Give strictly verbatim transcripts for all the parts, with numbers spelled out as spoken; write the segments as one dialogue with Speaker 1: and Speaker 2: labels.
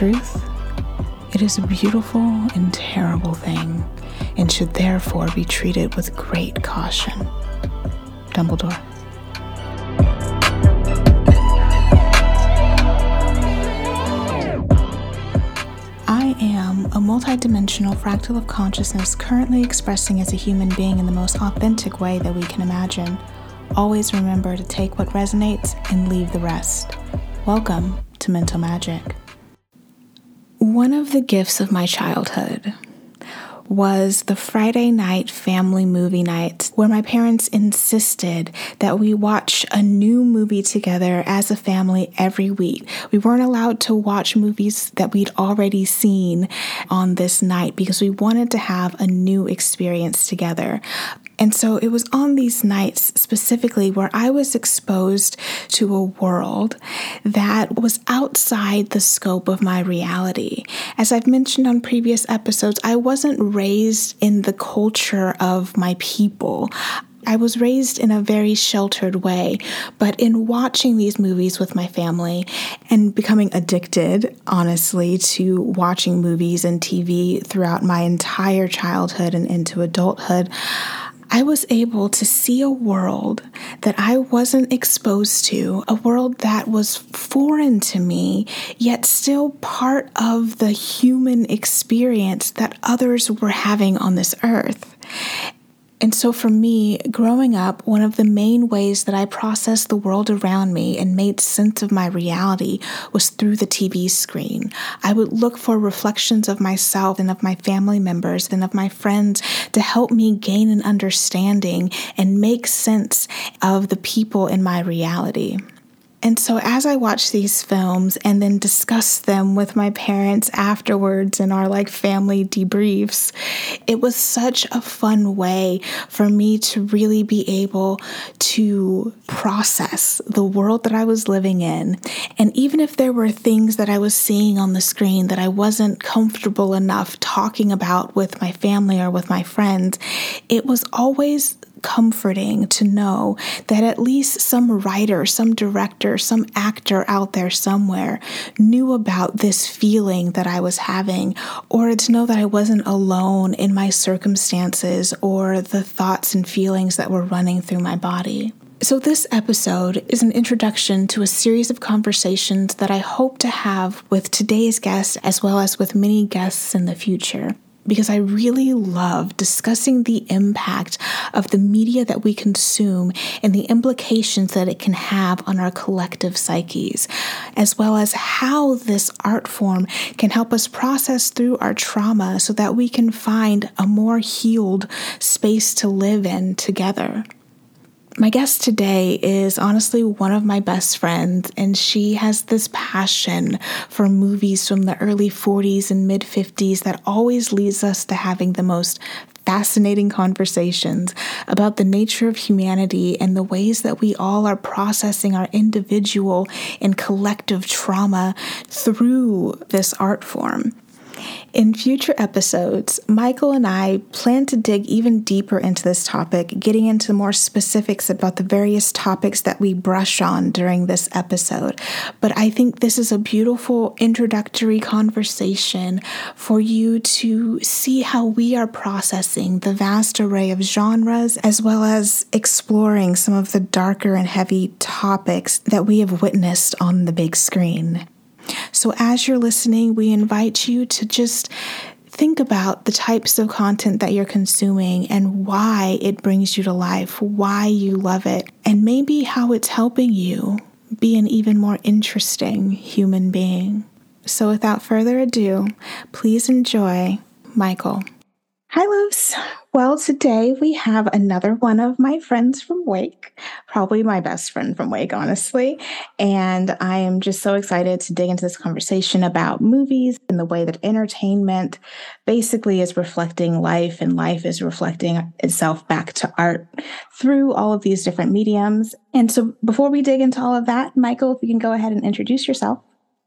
Speaker 1: truth, it is a beautiful and terrible thing, and should therefore be treated with great caution. Dumbledore. I am a multidimensional fractal of consciousness currently expressing as a human being in the most authentic way that we can imagine. Always remember to take what resonates and leave the rest. Welcome to Mental Magic. One of the gifts of my childhood was the Friday night family movie nights where my parents insisted that we watch a new movie together as a family every week. We weren't allowed to watch movies that we'd already seen on this night because we wanted to have a new experience together. And so it was on these nights specifically where I was exposed to a world that was outside the scope of my reality. As I've mentioned on previous episodes, I wasn't raised in the culture of my people. I was raised in a very sheltered way, but in watching these movies with my family and becoming addicted, honestly, to watching movies and T V throughout my entire childhood and into adulthood, I was able to see a world that I wasn't exposed to, a world that was foreign to me, yet still part of the human experience that others were having on this earth. And so for me, growing up, one of the main ways that I processed the world around me and made sense of my reality was through the T V screen. I would look for reflections of myself and of my family members and of my friends to help me gain an understanding and make sense of the people in my reality. And so as I watched these films and then discussed them with my parents afterwards in our like family debriefs, it was such a fun way for me to really be able to process the world that I was living in. And even if there were things that I was seeing on the screen that I wasn't comfortable enough talking about with my family or with my friends, it was always comforting to know that at least some writer, some director, some actor out there somewhere knew about this feeling that I was having, or to know that I wasn't alone in my circumstances or the thoughts and feelings that were running through my body. So this episode is an introduction to a series of conversations that I hope to have with today's guest as well as with many guests in the future, because I really love discussing the impact of the media that we consume and the implications that it can have on our collective psyches, as well as how this art form can help us process through our trauma so that we can find a more healed space to live in together. My guest today is honestly one of my best friends, and she has this passion for movies from the early forties and mid fifties that always leads us to having the most fascinating conversations about the nature of humanity and the ways that we all are processing our individual and collective trauma through this art form. In future episodes, Michael and I plan to dig even deeper into this topic, getting into more specifics about the various topics that we brush on during this episode. But I think this is a beautiful introductory conversation for you to see how we are processing the vast array of genres, as well as exploring some of the darker and heavy topics that we have witnessed on the big screen. So as you're listening, we invite you to just think about the types of content that you're consuming and why it brings you to life, why you love it, and maybe how it's helping you be an even more interesting human being. So without further ado, please enjoy Michael. Hi, Luce. Well, today we have another one of my friends from Wake, probably my best friend from Wake, honestly. And I am just so excited to dig into this conversation about movies and the way that entertainment basically is reflecting life, and life is reflecting itself back to art through all of these different mediums. And so before we dig into all of that, Michael, if you can go ahead and introduce yourself.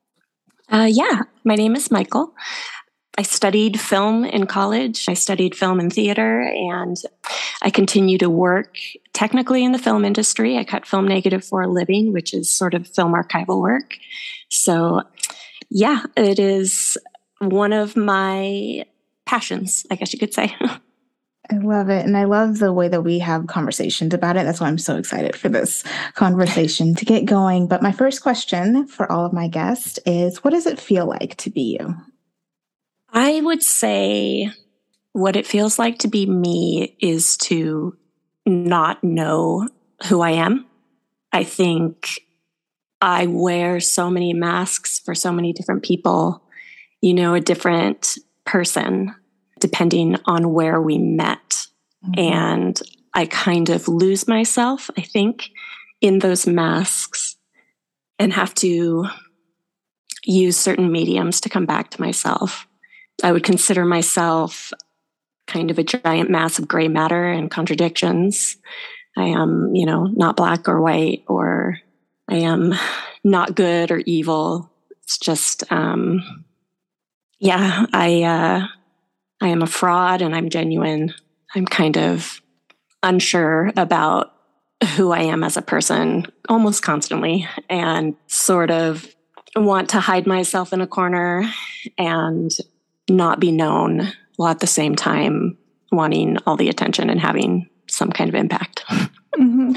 Speaker 2: Uh, yeah, my name is Michael. I studied film in college. I studied film and theater, and I continue to work technically in the film industry. I cut film negative for a living, which is sort of film archival work. So yeah, it is one of my passions, I guess you could say.
Speaker 1: I love it. And I love the way that we have conversations about it. That's why I'm so excited for this conversation to get going. But my first question for all of my guests is, what does it feel like to be you?
Speaker 2: I would say what it feels like to be me is to not know who I am. I think I wear so many masks for so many different people, you know, a different person depending on where we met. Mm-hmm. And I kind of lose myself, I think, in those masks and have to use certain mediums to come back to myself. I would consider myself kind of a giant mass of gray matter and contradictions. I am, you know, not black or white, or I am not good or evil. It's just, um, yeah, I, uh, I am a fraud and I'm genuine. I'm kind of unsure about who I am as a person almost constantly, and sort of want to hide myself in a corner and not be known, while at the same time wanting all the attention and having some kind of impact.
Speaker 1: Mm-hmm.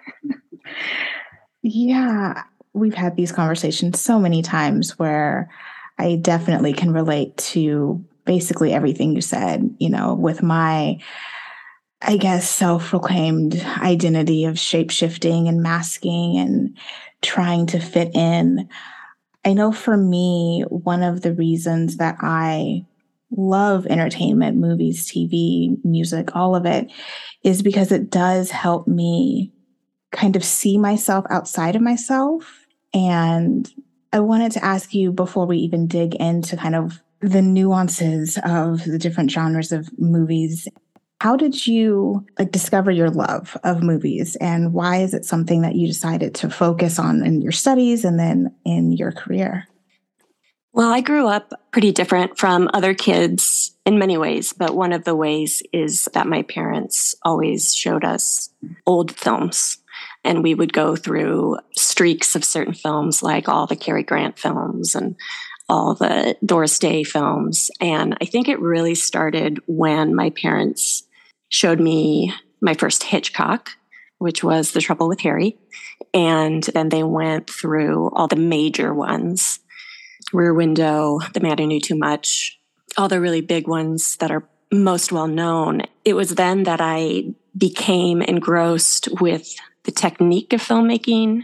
Speaker 1: Yeah, we've had these conversations so many times where I definitely can relate to basically everything you said, you know, with my, I guess, self-proclaimed identity of shape-shifting and masking and trying to fit in. I know for me, one of the reasons that I love entertainment, movies, T V, music, all of it, is because it does help me kind of see myself outside of myself. And I wanted to ask you, before we even dig into kind of the nuances of the different genres of movies, how did you like discover your love of movies, and why is it something that you decided to focus on in your studies and then in your career?
Speaker 2: Well, I grew up pretty different from other kids in many ways, but one of the ways is that my parents always showed us old films. And we would go through streaks of certain films, like all the Cary Grant films and all the Doris Day films. And I think it really started when my parents showed me my first Hitchcock, which was The Trouble with Harry. And then they went through all the major ones, Rear Window, The Man Who Knew Too Much, all the really big ones that are most well known. It was then that I became engrossed with the technique of filmmaking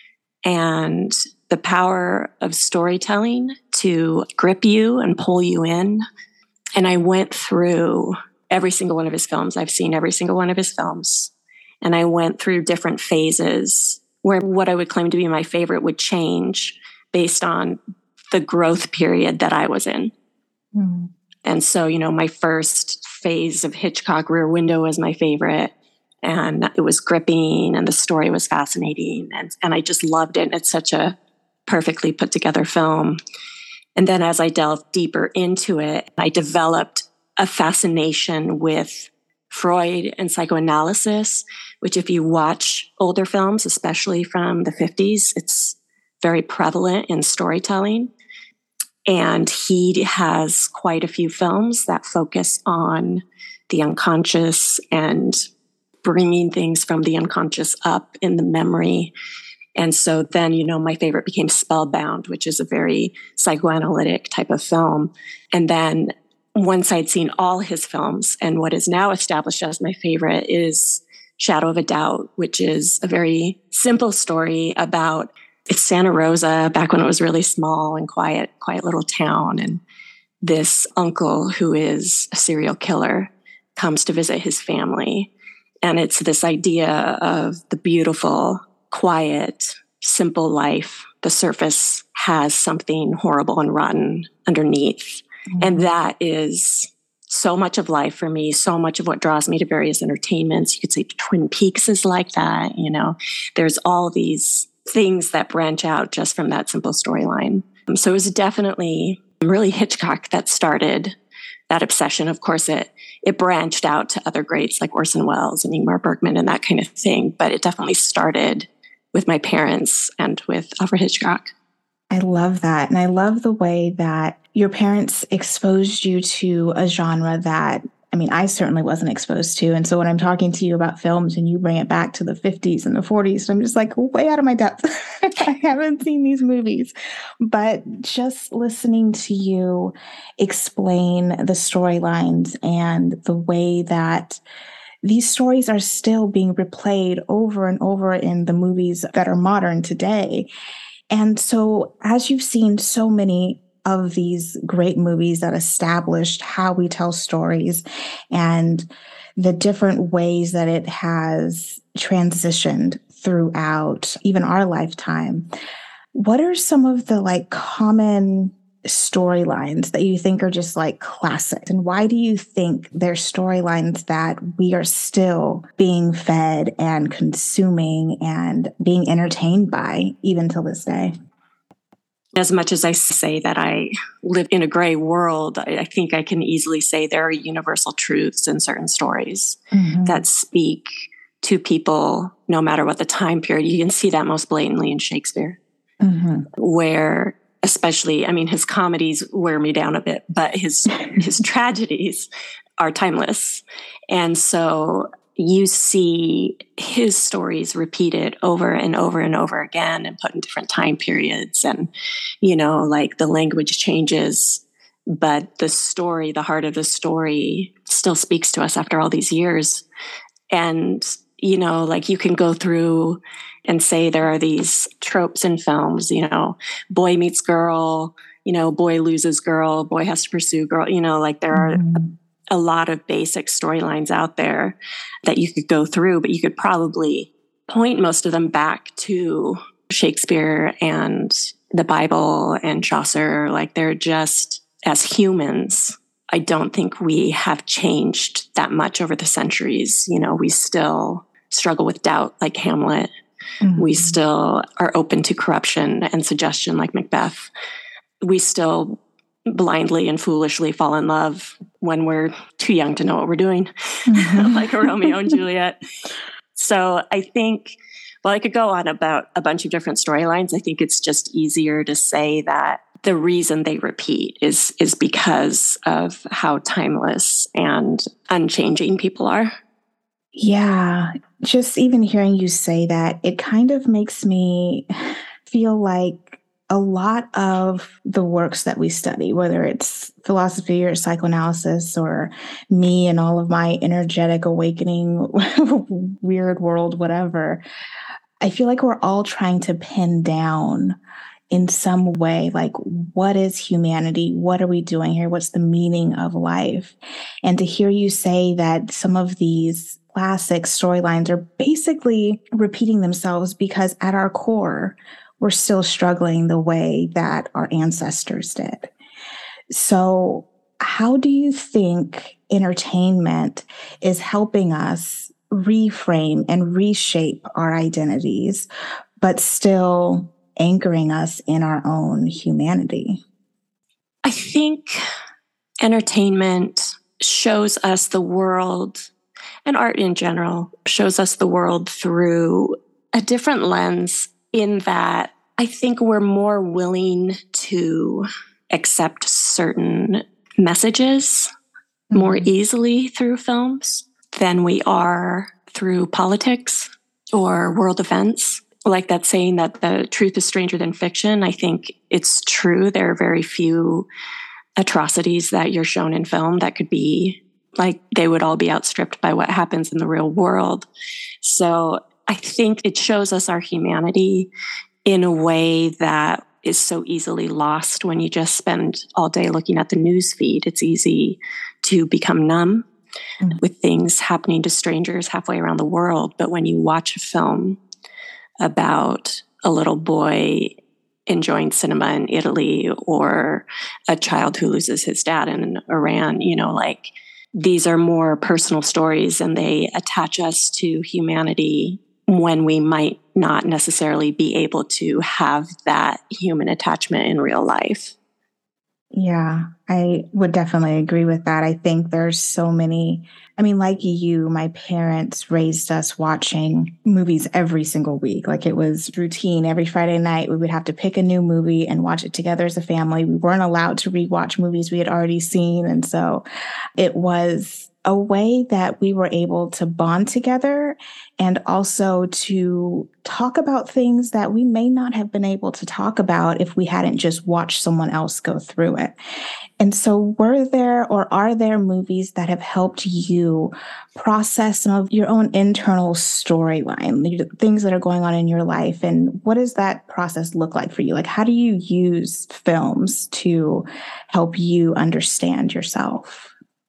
Speaker 2: and the power of storytelling to grip you and pull you in. And I went through every single one of his films. I've seen every single one of his films. And I went through different phases where what I would claim to be my favorite would change based on the growth period that I was in. Mm. And so, you know, my first phase of Hitchcock, Rear Window, was my favorite. And it was gripping and the story was fascinating. And, and I just loved it. It's such a perfectly put together film. And then as I delved deeper into it, I developed a fascination with Freud and psychoanalysis, which if you watch older films, especially from the fifties, it's very prevalent in storytelling. And he has quite a few films that focus on the unconscious and bringing things from the unconscious up in the memory. And so then, you know, my favorite became Spellbound, which is a very psychoanalytic type of film. And then once I'd seen all his films, and what is now established as my favorite is Shadow of a Doubt, which is a very simple story about, it's Santa Rosa back when it was really small and quiet, quiet little town. And this uncle who is a serial killer comes to visit his family. And it's this idea of the beautiful, quiet, simple life. The surface has something horrible and rotten underneath. Mm-hmm. And that is so much of life for me, so much of what draws me to various entertainments. You could say Twin Peaks is like that. You know, there's all these things that branch out just from that simple storyline. Um, so it was definitely really Hitchcock that started that obsession. Of course, it it branched out to other greats like Orson Welles and Ingmar Bergman and that kind of thing. But it definitely started with my parents and with Alfred Hitchcock.
Speaker 1: I love that. And I love the way that your parents exposed you to a genre that, I mean, I certainly wasn't exposed to. And so when I'm talking to you about films and you bring it back to the fifties and the forties, I'm just like way out of my depth. I haven't seen these movies. But just listening to you explain the storylines and the way that these stories are still being replayed over and over in the movies that are modern today. And so, as you've seen so many of these great movies that established how we tell stories and the different ways that it has transitioned throughout even our lifetime, what are some of the like common storylines that you think are just like classic? And why do you think they're storylines that we are still being fed and consuming and being entertained by even till this day?
Speaker 2: As much as I say that I live in a gray world, I, I think I can easily say there are universal truths in certain stories mm-hmm. that speak to people no matter what the time period. You can see that most blatantly in Shakespeare, mm-hmm. where especially, I mean, his comedies wear me down a bit, but his his tragedies are timeless. And so you see his stories repeated over and over and over again and put in different time periods. And, you know, like the language changes, but the story, the heart of the story still speaks to us after all these years. And, you know, like you can go through and say there are these tropes in films, you know, boy meets girl, you know, boy loses girl, boy has to pursue girl, you know, like there are mm-hmm. a, a lot of basic storylines out there that you could go through, but you could probably point most of them back to Shakespeare and the Bible and Chaucer. Like they're just, as humans, I don't think we have changed that much over the centuries. You know, we still struggle with doubt like Hamlet. Mm-hmm. We still are open to corruption and suggestion like Macbeth. We still blindly and foolishly fall in love when we're too young to know what we're doing, mm-hmm. like a Romeo and Juliet. So I think, well, I could go on about a bunch of different storylines. I think it's just easier to say that the reason they repeat is is because of how timeless and unchanging people are.
Speaker 1: Yeah, just even hearing you say that, it kind of makes me feel like a lot of the works that we study, whether it's philosophy or psychoanalysis or me and all of my energetic awakening, weird world, whatever, I feel like we're all trying to pin down in some way, like, what is humanity? What are we doing here? What's the meaning of life? And to hear you say that some of these classic storylines are basically repeating themselves because at our core, we're still struggling the way that our ancestors did. So how do you think entertainment is helping us reframe and reshape our identities, but still anchoring us in our own humanity?
Speaker 2: I think entertainment shows us the world, and art in general shows us the world through a different lens, in that I think we're more willing to accept certain messages mm-hmm. more easily through films than we are through politics or world events. Like that saying that the truth is stranger than fiction. I think it's true. There are very few atrocities that you're shown in film that could be like they would all be outstripped by what happens in the real world. So I think it shows us our humanity in a way that is so easily lost when you just spend all day looking at the news feed. It's easy to become numb mm-hmm. with things happening to strangers halfway around the world. But when you watch a film about a little boy enjoying cinema in Italy or a child who loses his dad in Iran, you know, like these are more personal stories and they attach us to humanity when we might not necessarily be able to have that human attachment in real life.
Speaker 1: Yeah, I would definitely agree with that. I think there's so many. I mean, like you, my parents raised us watching movies every single week. Like it was routine. Every Friday night, we would have to pick a new movie and watch it together as a family. We weren't allowed to rewatch movies we had already seen. And so it was a way that we were able to bond together and also to talk about things that we may not have been able to talk about if we hadn't just watched someone else go through it. And so, were there or are there movies that have helped you process some of your own internal storyline, things that are going on in your life? And what does that process look like for you? Like, how do you use films to help you understand yourself?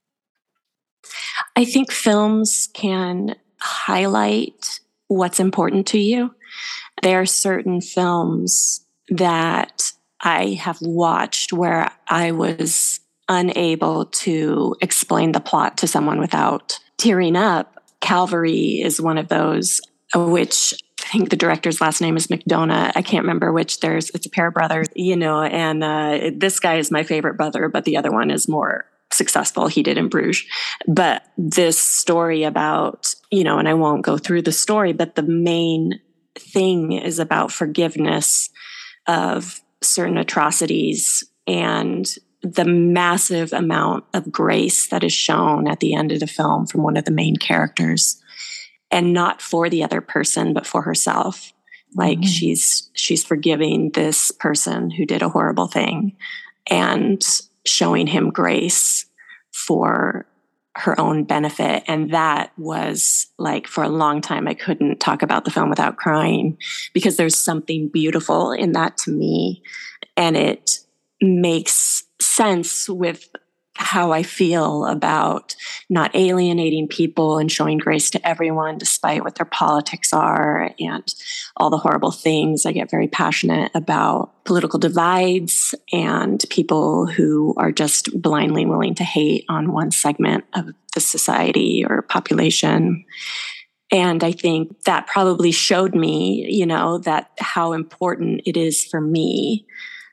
Speaker 2: I think films can highlight what's important to you. There are certain films that I have watched where I was unable to explain the plot to someone without tearing up. Calvary is one of those, which I think the director's last name is McDonough. I can't remember which. There's it's a pair of brothers, you know, and uh, this guy is my favorite brother, but the other one is more successful. He did in Bruges. But this story about, you know, and I won't go through the story, but the main thing is about forgiveness of certain atrocities and the massive amount of grace that is shown at the end of the film from one of the main characters, and not for the other person, but for herself. Like mm-hmm. she's, she's forgiving this person who did a horrible thing and showing him grace for her own benefit. And that was like, for a long time, I couldn't talk about the film without crying, because there's something beautiful in that to me. And it makes sense with how I feel about not alienating people and showing grace to everyone despite what their politics are and all the horrible things. I get very passionate about political divides and people who are just blindly willing to hate on one segment of the society or population. And I think that probably showed me, you know, that how important it is for me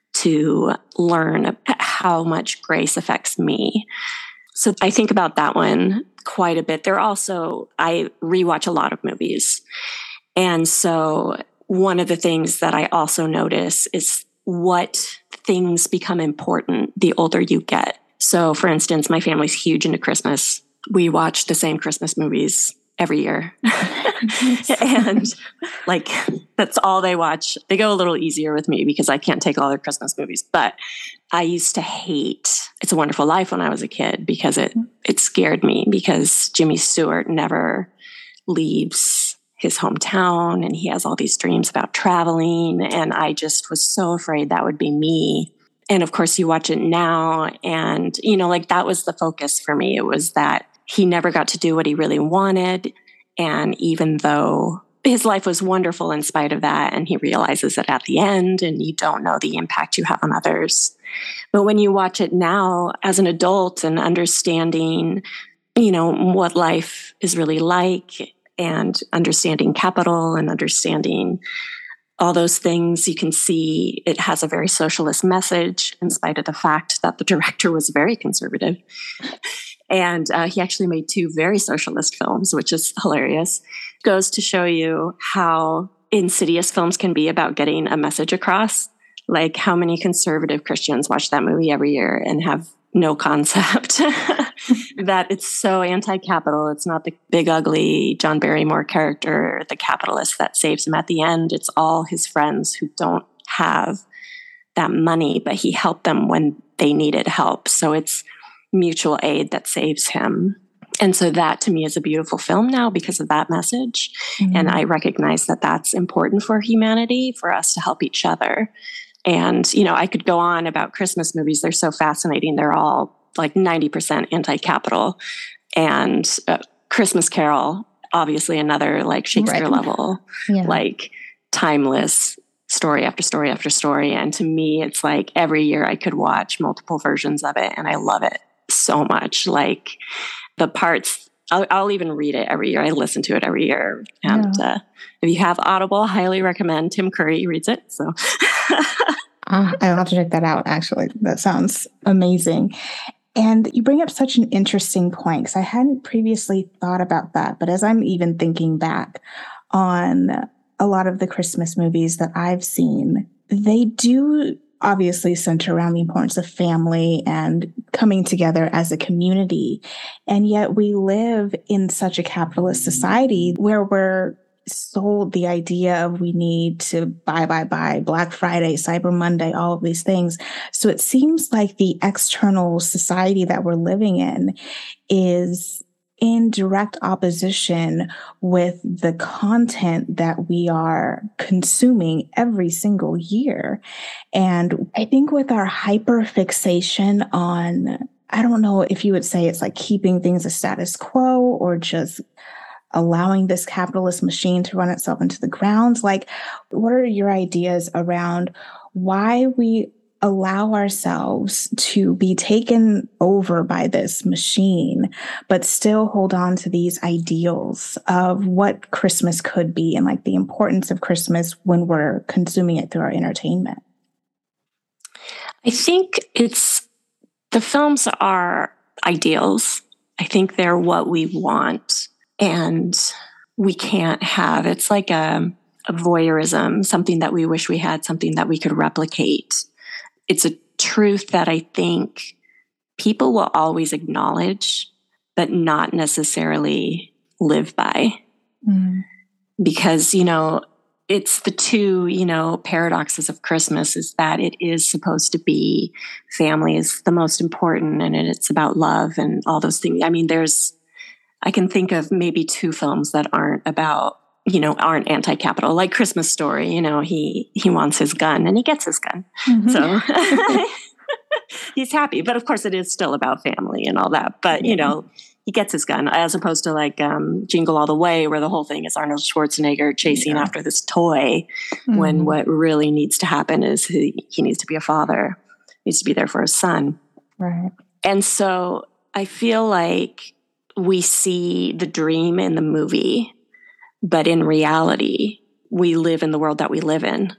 Speaker 2: to learn how much grace affects me. So I think about that one quite a bit. There are also, I rewatch a lot of movies. And so one of the things that I also notice is what things become important the older you get. So for instance, my family's huge into Christmas. We watch the same Christmas movies every year. And like, that's all they watch. They go a little easier with me because I can't take all their Christmas movies. But I used to hate It's a Wonderful Life when I was a kid because it, it scared me, because Jimmy Stewart never leaves his hometown and he has all these dreams about traveling. And I just was so afraid that would be me. And of course you watch it now and, you know, like that was the focus for me. It was that he never got to do what he really wanted. And even though his life was wonderful in spite of that, and he realizes it at the end, and you don't know the impact you have on others. But when you watch it now as an adult and understanding, you know, what life is really like, and understanding capital and understanding all those things, you can see it has a very socialist message in spite of the fact that the director was very conservative. And uh, he actually made two very socialist films, which is hilarious. Goes to show you how insidious films can be about getting a message across. Like how many conservative Christians watch that movie every year and have no concept that it's so anti-capital. It's not the big, ugly John Barrymore character, the capitalist, that saves him at the end. It's all his friends who don't have that money, but he helped them when they needed help. So it's mutual aid that saves him. And so that to me is a beautiful film now because of that message. Mm-hmm. And I recognize that that's important for humanity, for us to help each other. And, you know, I could go on about Christmas movies. They're so fascinating. They're all like ninety percent anti-capital. And uh, Christmas Carol, obviously another like Shakespeare right. level, yeah. like timeless story after story after story. And to me, it's like every year I could watch multiple versions of it. And I love it so much. Like the parts, I'll, I'll even read it every year. I listen to it every year. And yeah. uh, if you have Audible, highly recommend. Tim Curry reads it. So
Speaker 1: Uh, I'll have to check that out, actually. That sounds amazing. And you bring up such an interesting point because I hadn't previously thought about that. But as I'm even thinking back on a lot of the Christmas movies that I've seen, they do obviously center around the importance of family and coming together as a community. And yet we live in such a capitalist society where we're sold the idea of we need to buy, buy, buy, Black Friday, Cyber Monday, all of these things. So it seems like the external society that we're living in is in direct opposition with the content that we are consuming every single year. And I think with our hyperfixation on, I don't know if you would say it's like keeping things a status quo or just allowing this capitalist machine to run itself into the ground. Like, what are your ideas around why we allow ourselves to be taken over by this machine, but still hold on to these ideals of what Christmas could be and like the importance of Christmas when we're consuming it through our entertainment?
Speaker 2: I think it's the films are ideals. I think they're what we want. And we can't have, it's like a, a voyeurism, something that we wish we had, something that we could replicate. It's a truth that I think people will always acknowledge, but not necessarily live by. Mm. Because, you know, it's the two, you know, paradoxes of Christmas is that it is supposed to be family is the most important and it's about love and all those things. I mean, there's, I can think of maybe two films that aren't about, you know, aren't anti-capital, like Christmas Story. You know, he he wants his gun and he gets his gun. Mm-hmm. So he's happy. But of course, it is still about family and all that. But, you know, he gets his gun as opposed to like um, Jingle All the Way, where the whole thing is Arnold Schwarzenegger chasing yeah. after this toy mm-hmm. when what really needs to happen is he, he needs to be a father, he needs to be there for his son.
Speaker 1: Right.
Speaker 2: And so I feel like we see the dream in the movie, but in reality, we live in the world that we live in.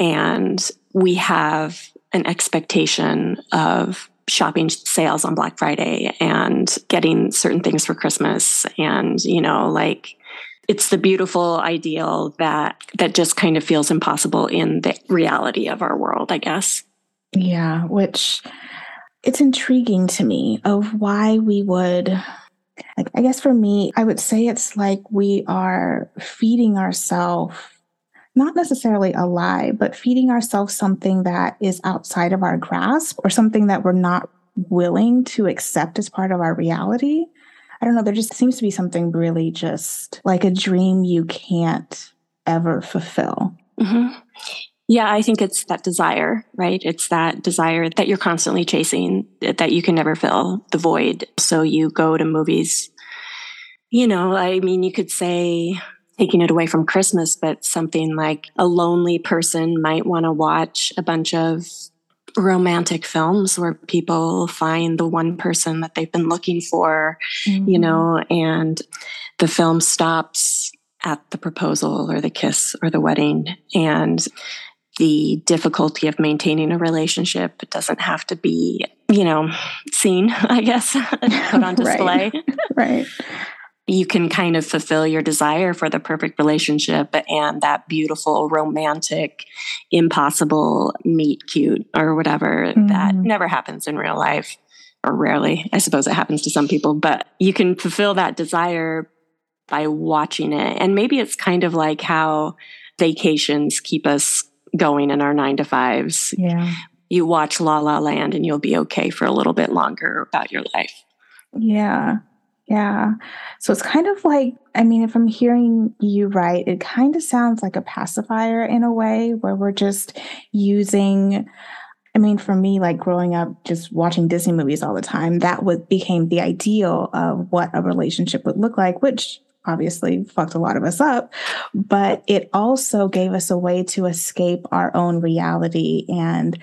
Speaker 2: And we have an expectation of shopping sales on Black Friday and getting certain things for Christmas. And, you know, like it's the beautiful ideal that, that just kind of feels impossible in the reality of our world, I guess.
Speaker 1: Yeah, which it's intriguing to me of why we would... Like, I guess for me, I would say it's like we are feeding ourselves, not necessarily a lie, but feeding ourselves something that is outside of our grasp or something that we're not willing to accept as part of our reality. I don't know. There just seems to be something really just like a dream you can't ever fulfill.
Speaker 2: Mm-hmm. Yeah, I think it's that desire, right? It's that desire that you're constantly chasing, that you can never fill the void. So you go to movies, you know, I mean, you could say taking it away from Christmas, but something like a lonely person might want to watch a bunch of romantic films where people find the one person that they've been looking for, mm-hmm. you know, and the film stops at the proposal or the kiss or the wedding. And the difficulty of maintaining a relationship doesn't have to be, you know, seen, I guess, put on display.
Speaker 1: Right. Right.
Speaker 2: You can kind of fulfill your desire for the perfect relationship and that beautiful, romantic, impossible meet cute or whatever mm. that never happens in real life, or rarely. I suppose it happens to some people, but you can fulfill that desire by watching it. And maybe it's kind of like how vacations keep us going in our nine to fives.
Speaker 1: Yeah.
Speaker 2: You watch La La Land and you'll be okay for a little bit longer about your life.
Speaker 1: Yeah. Yeah. So it's kind of like, I mean, if I'm hearing you right, it kind of sounds like a pacifier in a way where we're just using, I mean, for me, like growing up, just watching Disney movies all the time, that would became the ideal of what a relationship would look like, which obviously fucked a lot of us up, but it also gave us a way to escape our own reality and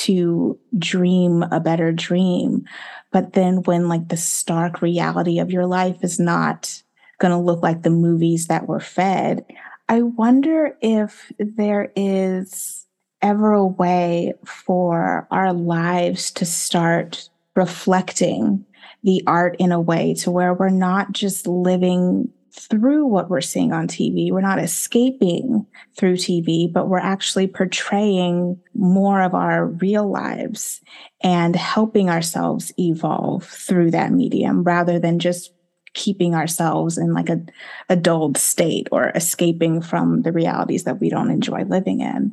Speaker 1: to dream a better dream. But then when like the stark reality of your life is not going to look like the movies that were fed, I wonder if there is ever a way for our lives to start reflecting the art in a way to where we're not just living through what we're seeing on T V. We're not escaping through T V, but we're actually portraying more of our real lives and helping ourselves evolve through that medium rather than just keeping ourselves in like a, a dulled state or escaping from the realities that we don't enjoy living in.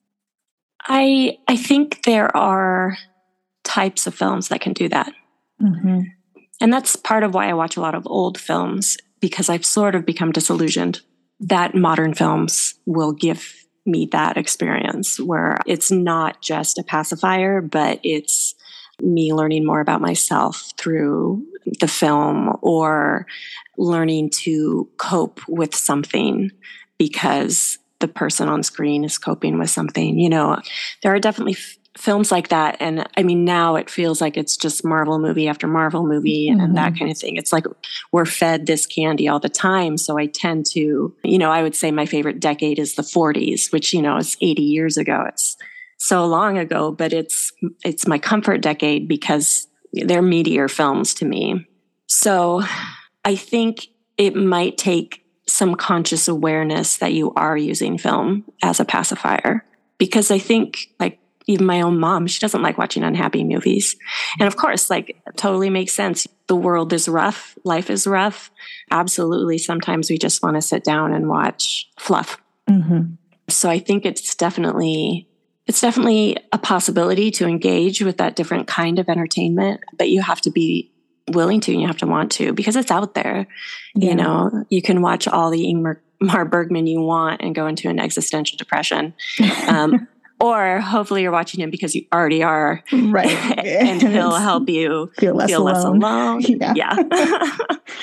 Speaker 2: I I think there are types of films that can do that.
Speaker 1: Mm-hmm.
Speaker 2: And that's part of why I watch a lot of old films, because I've sort of become disillusioned that modern films will give me that experience where it's not just a pacifier, but it's me learning more about myself through the film or learning to cope with something because the person on screen is coping with something. You know, there are definitely f- films like that. And I mean, now it feels like it's just Marvel movie after Marvel movie mm-hmm. and that kind of thing. It's like we're fed this candy all the time. So I tend to, you know, I would say my favorite decade is the forties, which, you know, is eighty years ago. It's so long ago, but it's it's my comfort decade because they're meatier films to me. So I think it might take some conscious awareness that you are using film as a pacifier, because I think like even my own mom, she doesn't like watching unhappy movies. And of course, like it totally makes sense. The world is rough. Life is rough. Absolutely. Sometimes we just want to sit down and watch fluff.
Speaker 1: Mm-hmm.
Speaker 2: So I think it's definitely, it's definitely a possibility to engage with that different kind of entertainment, but you have to be willing to, and you have to want to, because it's out there. Yeah. You know, you can watch all the Ingmar Bergman you want and go into an existential depression. Um, Or hopefully you're watching him because you already are.
Speaker 1: Right.
Speaker 2: And he'll help you
Speaker 1: feel less
Speaker 2: feel
Speaker 1: alone.
Speaker 2: Less alone.
Speaker 1: Yeah.
Speaker 2: Yeah.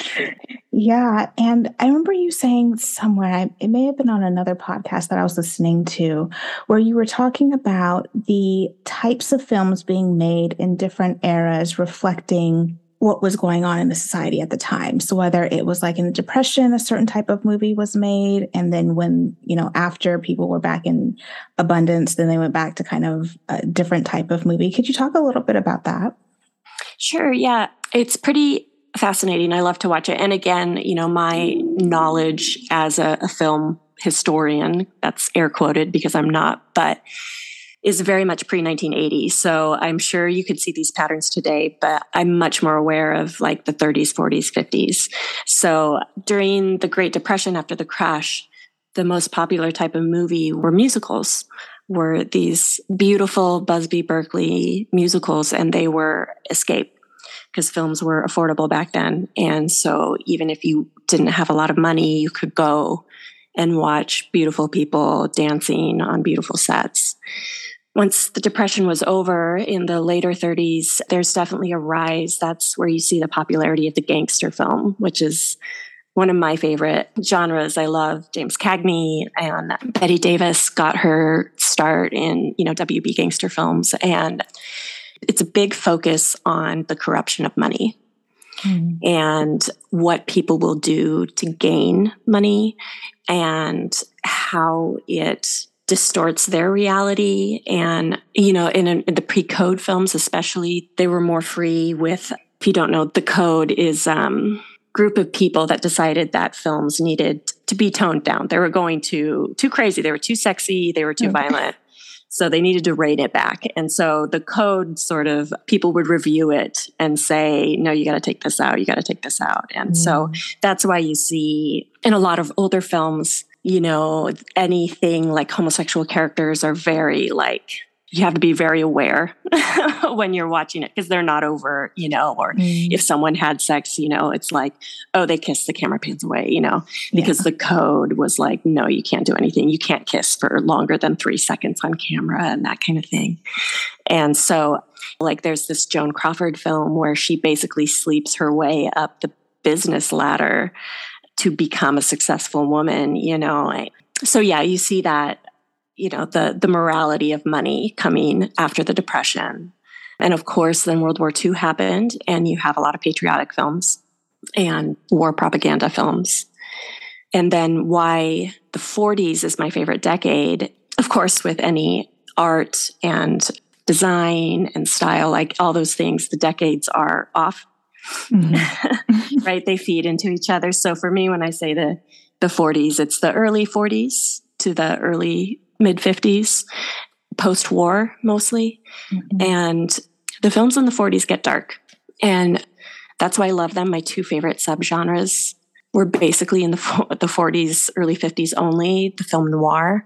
Speaker 1: Yeah. And I remember you saying somewhere, I, it may have been on another podcast that I was listening to, where you were talking about the types of films being made in different eras reflecting what was going on in the society at the time. So whether it was like in the Depression, a certain type of movie was made. And then when, you know, after people were back in abundance, then they went back to kind of a different type of movie. Could you talk a little bit about that?
Speaker 2: Sure. Yeah. It's pretty fascinating. I love to watch it. And again, you know, my knowledge as a, a film historian, that's air quoted because I'm not, but is very much pre nineteen eighty. So I'm sure you could see these patterns today, but I'm much more aware of like the thirties, forties, fifties. So during the Great Depression after the crash, the most popular type of movie were musicals, were these beautiful Busby Berkeley musicals, and they were escape because films were affordable back then. And so even if you didn't have a lot of money, you could go and watch beautiful people dancing on beautiful sets. Once the Depression was over in the later thirties, there's definitely a rise. That's where you see the popularity of the gangster film, which is one of my favorite genres. I love James Cagney, and Bette Davis got her start in, you know, W B gangster films. And it's a big focus on the corruption of money mm. and what people will do to gain money and how it distorts their reality. And, you know, in, in the pre-code films, especially, they were more free with, if you don't know, the code is a um, group of people that decided that films needed to be toned down. They were going too, too crazy. They were too sexy. They were too okay. violent. So they needed to rein it back. And so the code sort of, people would review it and say, no, you got to take this out. You got to take this out. And mm. so that's why you see in a lot of older films, you know, anything like homosexual characters are very like, you have to be very aware when you're watching it because they're not over, you know, or mm. if someone had sex, you know, it's like, oh, they kissed, the camera pans away, you know, because yeah. the code was like, no, you can't do anything. You can't kiss for longer than three seconds on camera and that kind of thing. And so like there's this Joan Crawford film where she basically sleeps her way up the business ladder to become a successful woman, you know. So yeah, you see that, you know, the the morality of money coming after the Depression. And of course, then World War Two happened, and you have a lot of patriotic films and war propaganda films. And then why the forties is my favorite decade, of course, with any art and design and style, like all those things, the decades are off, mm-hmm. right? They feed into each other. So for me, when I say the, the forties, it's the early forties to the early mid fifties, post-war mostly. Mm-hmm. And the films in the forties get dark. And that's why I love them. My two favorite subgenres were basically in the the forties, early fifties only. The film noir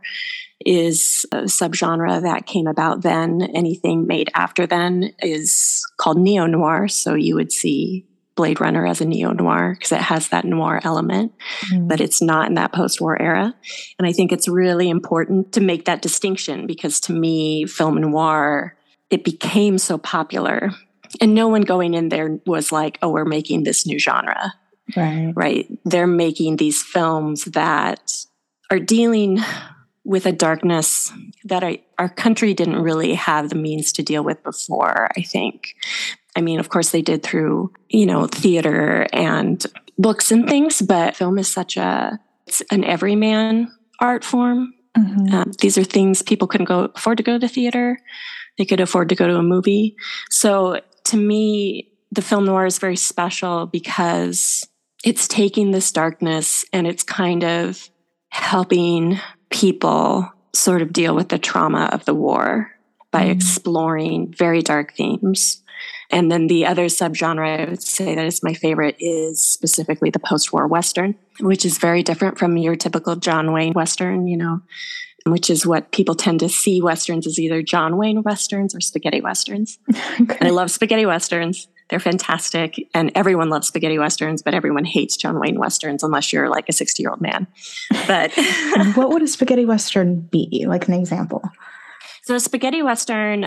Speaker 2: is a subgenre that came about then. Anything made after then is called neo-noir. So you would see Blade Runner as a neo-noir because it has that noir element, mm. but it's not in that post-war era. And I think it's really important to make that distinction because to me, film noir, it became so popular. And no one going in there was like, oh, we're making this new genre.
Speaker 1: Right.
Speaker 2: Right. They're making these films that are dealing with a darkness that I, our country didn't really have the means to deal with before, I think. I mean, of course, they did through, you know, theater and books and things, but film is such a, it's an everyman art form. Mm-hmm. Um, these are things people couldn't go afford to go to theater. They could afford to go to a movie. So to me, the film noir is very special because it's taking this darkness and it's kind of helping people sort of deal with the trauma of the war by mm. exploring very dark themes. And then the other subgenre I would say that is my favorite is specifically the post-war Western, which is very different from your typical John Wayne Western, you know, which is what people tend to see Westerns as either John Wayne Westerns or spaghetti Westerns. Okay. And I love spaghetti Westerns. They're fantastic. And everyone loves spaghetti Westerns, but everyone hates John Wayne Westerns unless you're like a sixty-year-old man. But
Speaker 1: what would a spaghetti Western be? Like an example.
Speaker 2: So a spaghetti Western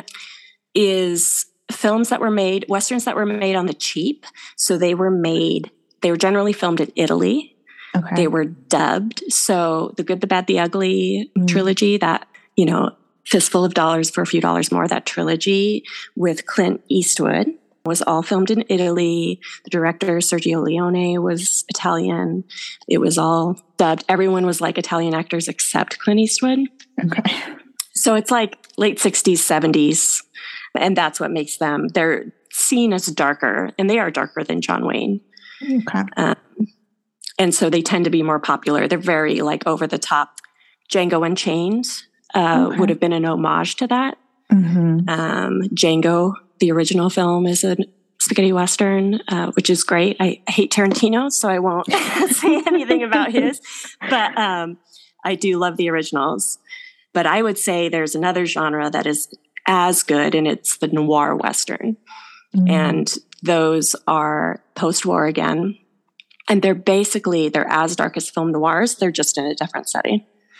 Speaker 2: is films that were made, Westerns that were made on the cheap. So they were made, they were generally filmed in Italy. Okay. They were dubbed. So The Good, the Bad, the Ugly mm. trilogy, that, you know, Fistful of Dollars for a Few Dollars More, that trilogy with Clint Eastwood was all filmed in Italy. The director, Sergio Leone, was Italian. It was all dubbed. Everyone was like Italian actors except Clint Eastwood.
Speaker 1: Okay.
Speaker 2: So it's like late sixties, seventies. And that's what makes them, they're seen as darker, and they are darker than John Wayne.
Speaker 1: Okay.
Speaker 2: Um, and so they tend to be more popular. They're very like over the top. Django Unchained uh, okay. would have been an homage to that. Mm-hmm. Um, Django, the original film, is a spaghetti Western, uh, which is great. I hate Tarantino, so I won't say anything about his, but um, I do love the originals. But I would say there's another genre that is as good, and it's the noir Western. Mm-hmm. And those are post-war again. And they're basically, they're as dark as film noirs. They're just in a different setting.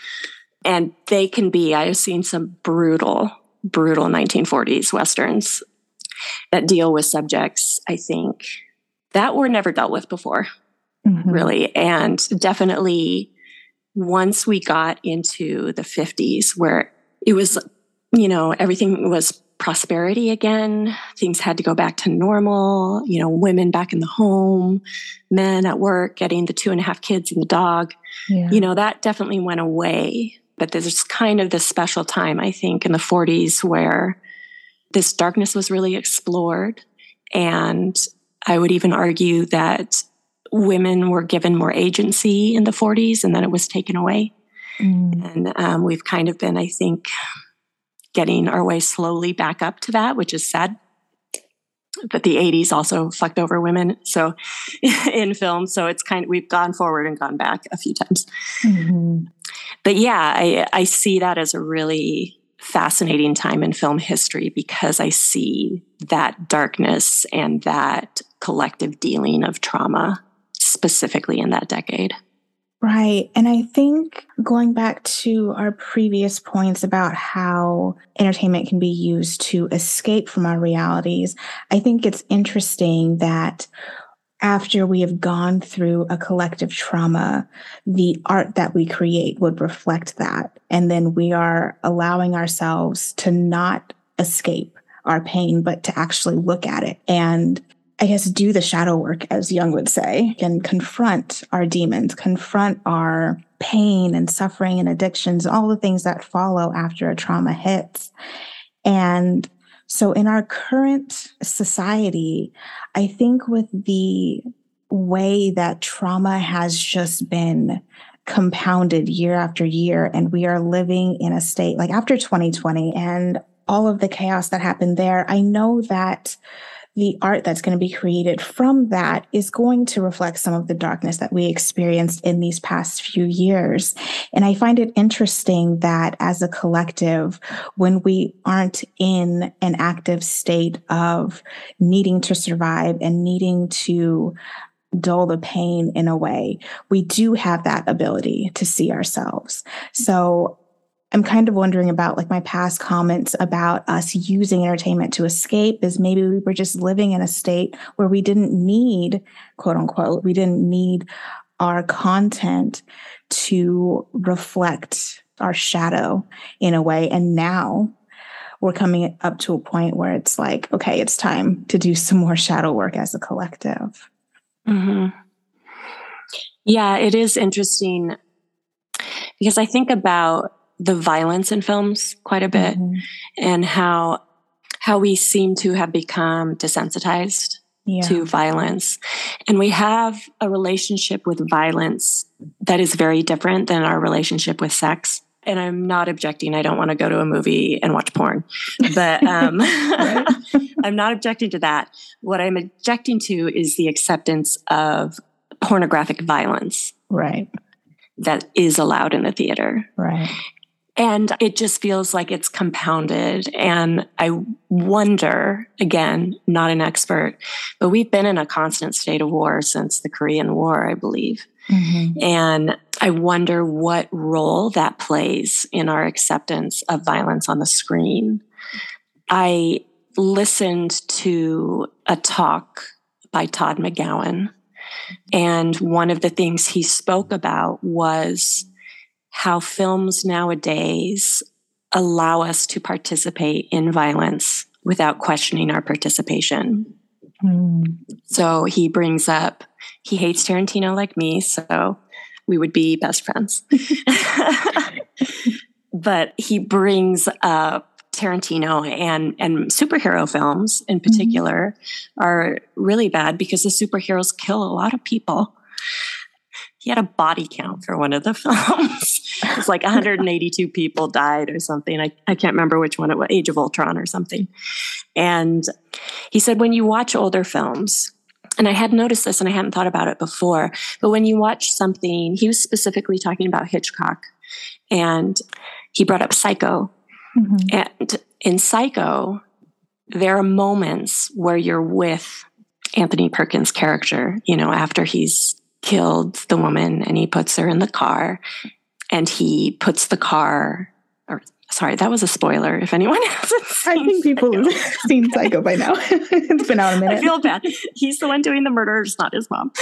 Speaker 2: And they can be, I have seen some brutal, brutal nineteen forties Westerns that deal with subjects, I think, that were never dealt with before, mm-hmm. really. And definitely once we got into the fifties, where it was, you know, everything was prosperity again, things had to go back to normal, you know, women back in the home, men at work, getting the two and a half kids and the dog, yeah. you know, that definitely went away. But there's kind of this special time, I think, in the forties where this darkness was really explored. And I would even argue that women were given more agency in the forties, and then it was taken away. Mm. And um, we've kind of been, I think, getting our way slowly back up to that, which is sad. But the eighties also fucked over women. So in film, so it's kind of, we've gone forward and gone back a few times. Mm-hmm. But yeah, I, I see that as a really fascinating time in film history because I see that darkness and that collective dealing of trauma specifically in that decade.
Speaker 1: Right. And I think going back to our previous points about how entertainment can be used to escape from our realities, I think it's interesting that after we have gone through a collective trauma, the art that we create would reflect that. And then we are allowing ourselves to not escape our pain, but to actually look at it and, I guess, do the shadow work, as Jung would say, and confront our demons, confront our pain and suffering and addictions, all the things that follow after a trauma hits. And so in our current society, I think with the way that trauma has just been compounded year after year, and we are living in a state like after twenty twenty and all of the chaos that happened there, I know that the art that's going to be created from that is going to reflect some of the darkness that we experienced in these past few years. And I find it interesting that as a collective, when we aren't in an active state of needing to survive and needing to dull the pain in a way, we do have that ability to see ourselves. So I'm kind of wondering about like my past comments about us using entertainment to escape is maybe we were just living in a state where we didn't need, quote unquote, we didn't need our content to reflect our shadow in a way. And now we're coming up to a point where it's like, okay, it's time to do some more shadow work as a collective.
Speaker 2: Mm-hmm. Yeah, it is interesting because I think about the violence in films quite a bit, mm-hmm. and how how we seem to have become desensitized yeah. to violence. And we have a relationship with violence that is very different than our relationship with sex. And I'm not objecting. I don't want to go to a movie and watch porn, but um, I'm not objecting to that. What I'm objecting to is the acceptance of pornographic violence.
Speaker 1: Right.
Speaker 2: That is allowed in the theater.
Speaker 1: Right.
Speaker 2: And it just feels like it's compounded. And I wonder, again, not an expert, but we've been in a constant state of war since the Korean War, I believe. Mm-hmm. And I wonder what role that plays in our acceptance of violence on the screen. I listened to a talk by Todd McGowan, and one of the things he spoke about was how films nowadays allow us to participate in violence without questioning our participation. Mm. So he brings up, he hates Tarantino like me, so we would be best friends. But he brings up Tarantino and, and superhero films in particular mm-hmm. are really bad because the superheroes kill a lot of people. He had a body count for one of the films. It's like one hundred eighty-two people died or something. I, I can't remember which one it was, Age of Ultron or something. And he said, when you watch older films, and I had noticed this and I hadn't thought about it before, but when you watch something, he was specifically talking about Hitchcock, and he brought up Psycho. Mm-hmm. And in Psycho, there are moments where you're with Anthony Perkins' character, you know, after he's killed the woman and he puts her in the car, and he puts the car, or sorry, that was a spoiler if anyone hasn't seen
Speaker 1: I think people Psycho. have seen Psycho by now. It's been out a minute.
Speaker 2: I feel bad. He's the one doing the murder, it's not his mom.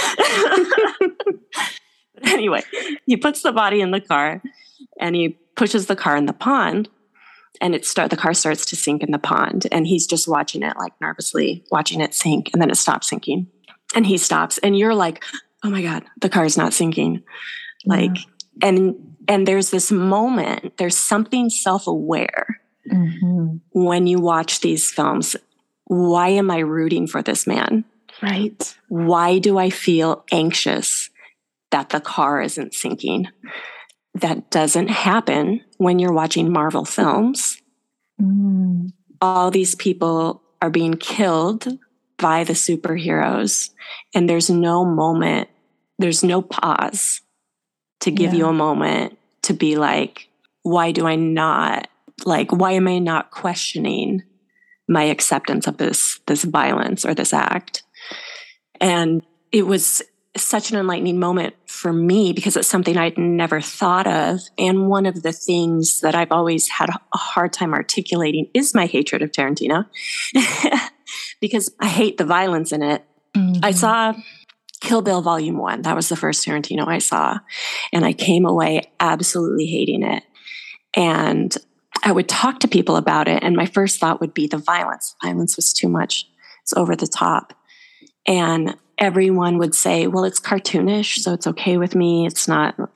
Speaker 2: But anyway, he puts the body in the car and he pushes the car in the pond, and it start the car starts to sink in the pond, and he's just watching it, like nervously watching it sink, and then it stops sinking. And he stops, and you're like, oh my God, the car's not sinking. Like, yeah. and, and there's this moment, there's something self-aware mm-hmm. when you watch these films. Why am I rooting for this man?
Speaker 1: Right.
Speaker 2: Why do I feel anxious that the car isn't sinking? That doesn't happen when you're watching Marvel films. Mm. All these people are being killed by the superheroes, and there's no moment, there's no pause to give yeah. you a moment to be like, why do I not, like, why am I not questioning my acceptance of this, this violence or this act? And it was such an enlightening moment for me because it's something I'd never thought of. And one of the things that I've always had a hard time articulating is my hatred of Tarantino because I hate the violence in it. Mm-hmm. I saw Kill Bill Volume One. That was the first Tarantino I saw. And I came away absolutely hating it. And I would talk to people about it. And my first thought would be the violence. Violence was too much. It's over the top. And everyone would say, well, it's cartoonish, so it's okay with me. It's not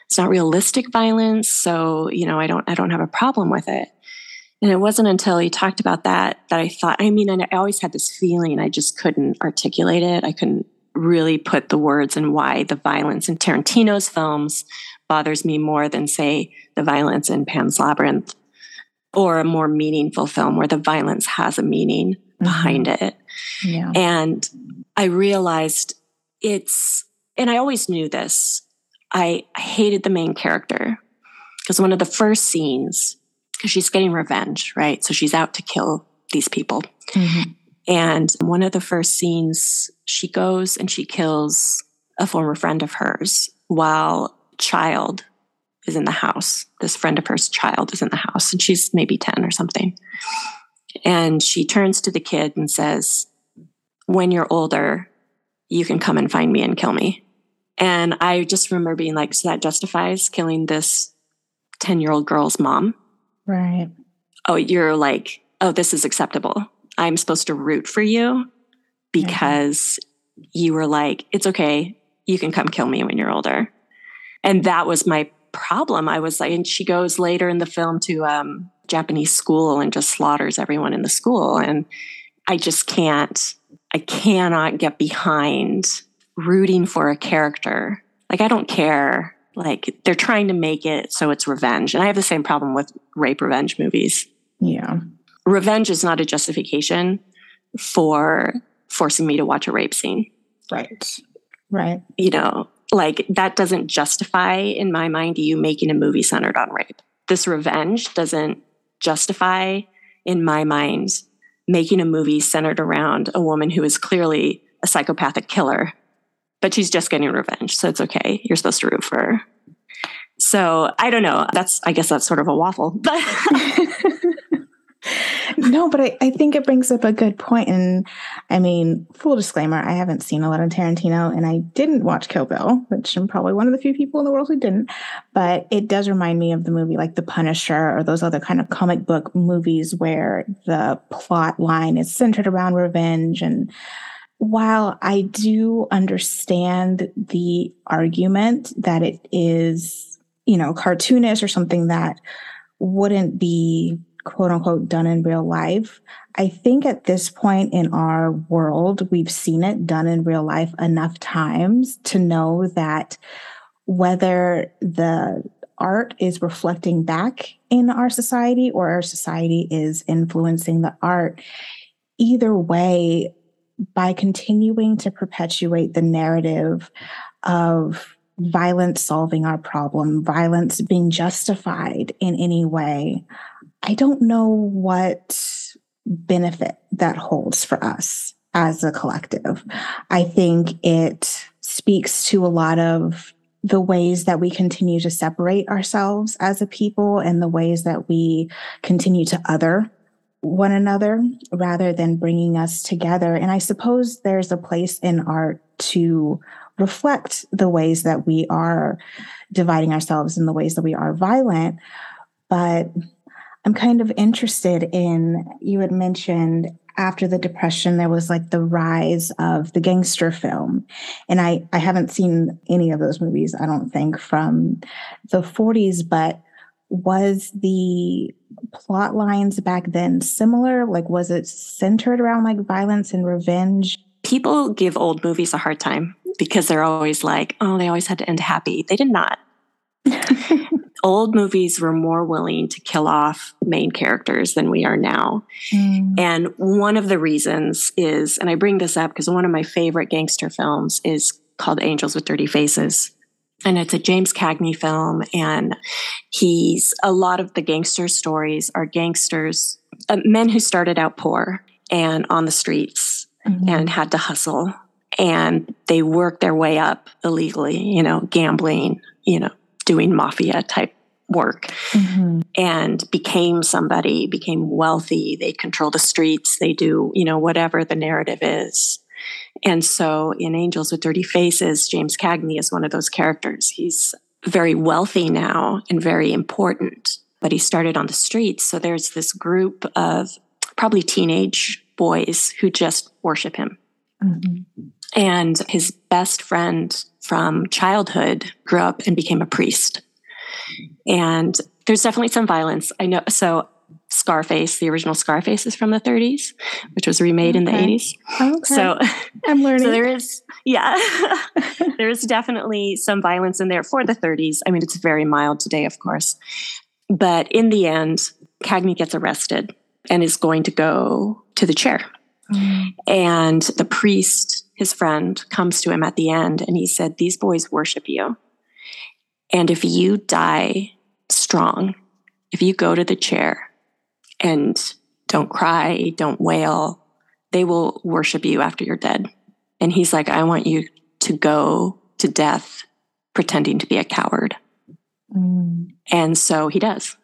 Speaker 2: it's not realistic violence. So, you know, I don't, I don't have a problem with it. And it wasn't until he talked about that, that I thought, I mean, I always had this feeling, I just couldn't articulate it. I couldn't really put the words in why the violence in Tarantino's films bothers me more than, say, the violence in Pan's Labyrinth, or a more meaningful film where the violence has a meaning mm-hmm. behind it.
Speaker 1: Yeah.
Speaker 2: And I realized it's, and I always knew this, I, I hated the main character, because one of the first scenes, because she's getting revenge, right? So she's out to kill these people.
Speaker 1: Mm-hmm.
Speaker 2: And one of the first scenes, she goes and she kills a former friend of hers while child is in the house. This friend of hers' child is in the house, and she's maybe ten or something. And she turns to the kid and says, when you're older, you can come and find me and kill me. And I just remember being like, so that justifies killing this ten-year-old girl's mom?
Speaker 1: Right.
Speaker 2: Oh, you're like, oh, this is acceptable. I'm supposed to root for you because mm-hmm. you were like, it's okay. You can come kill me when you're older. And that was my problem. I was like, and she goes later in the film to um Japanese school and just slaughters everyone in the school. And I just can't, I cannot get behind rooting for a character. Like, I don't care. Like, they're trying to make it so it's revenge. And I have the same problem with rape revenge movies.
Speaker 1: Yeah.
Speaker 2: Revenge is not a justification for forcing me to watch a rape scene.
Speaker 1: Right. Right.
Speaker 2: You know, like, that doesn't justify, in my mind, you making a movie centered on rape. This revenge doesn't justify, in my mind, making a movie centered around a woman who is clearly a psychopathic killer, but she's just getting revenge. So it's okay. You're supposed to root for her. So I don't know. That's, I guess that's sort of a waffle, but
Speaker 1: no, but I, I think it brings up a good point. And I mean, full disclaimer, I haven't seen a lot of Tarantino, and I didn't watch Kill Bill, which I'm probably one of the few people in the world who didn't, but it does remind me of the movie like The Punisher or those other kind of comic book movies where the plot line is centered around revenge. And while I do understand the argument that it is, you know, cartoonish or something that wouldn't be quote unquote done in real life, I think at this point in our world, we've seen it done in real life enough times to know that whether the art is reflecting back in our society or our society is influencing the art, either way, by continuing to perpetuate the narrative of violence solving our problem, violence being justified in any way, I don't know what benefit that holds for us as a collective. I think it speaks to a lot of the ways that we continue to separate ourselves as a people and the ways that we continue to other one another rather than bringing us together. And I suppose there's a place in art to reflect the ways that we are dividing ourselves and the ways that we are violent. But I'm kind of interested in, you had mentioned after the Depression, there was like the rise of the gangster film. And I, I haven't seen any of those movies, I don't think, from the forties, but was the plot lines back then similar? Like, was it centered around like violence and revenge?
Speaker 2: People give old movies a hard time because they're always like, oh, they always had to end happy. They did not. Old movies were more willing to kill off main characters than we are now. Mm. And one of the reasons is, and I bring this up because one of my favorite gangster films is called Angels with Dirty Faces. And it's a James Cagney film. And he's, a lot of the gangster stories are gangsters, uh, men who started out poor and on the streets mm-hmm. and had to hustle. And they worked their way up illegally, you know, gambling, you know, doing mafia type work mm-hmm. and became somebody, became wealthy. They control the streets. They do, you know, whatever the narrative is. And so in Angels with Dirty Faces, James Cagney is one of those characters. He's very wealthy now and very important, but he started on the streets. So there's this group of probably teenage boys who just worship him. Mm-hmm. And his best friend from childhood grew up and became a priest. And there's definitely some violence. I know. So Scarface, the original Scarface, is from the thirties, which was remade okay. in the eighties.
Speaker 1: Okay.
Speaker 2: So
Speaker 1: I'm learning.
Speaker 2: So there is, yeah, there is definitely some violence in there for the thirties. I mean, it's very mild today, of course. But in the end, Cagney gets arrested and is going to go to the chair. Mm. And the priest, his friend, comes to him at the end and he said, "These boys worship you. And if you die strong, if you go to the chair and don't cry, don't wail, they will worship you after you're dead." And he's like, "I want you to go to death pretending to be a coward." Mm. And so he does.